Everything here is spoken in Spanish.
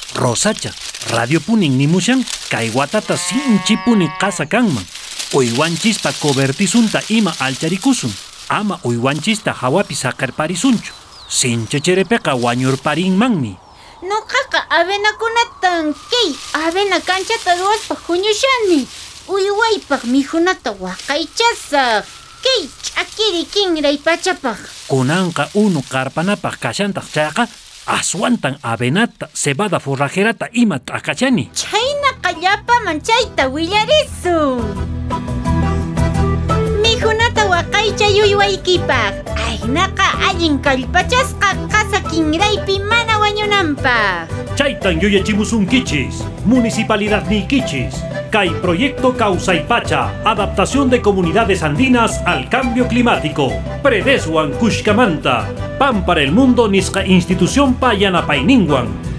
Rosacha, radio punin nimushan, kay watata sinchi puni casa kanman. Uywanchispa cobertisunta ima alcharikusun. Ama uywanchista hawapi sakarparisunchu. Sinchacherepeqa wañurparinmanmi. Nuqaqa avenakunatan kay avena kanchata ruwaspa huñushani. Uywaypaq mikhunata waqaychasaq. Kay ch'akiri kinray pachapaq. Kunanqa unu qarpanapaq kashantaq chayqa aswantan avenata, cebada forrajerata ima t'akachani. Chaynaqa llapaman chayta willarisun. Mikhunata waqaychay uywaykipaq. Aynaqa allin kallpachasqa qasa kinraypi mana wañunanpaq. Chaytan yuyachimusunkichis, Municipalidad Nikichis. Kay Proyecto Causaypacha, adaptación de comunidades andinas al cambio climático. Predeswan Kushkamanta, Pan para el Mundo nisqa institución payana paininguan.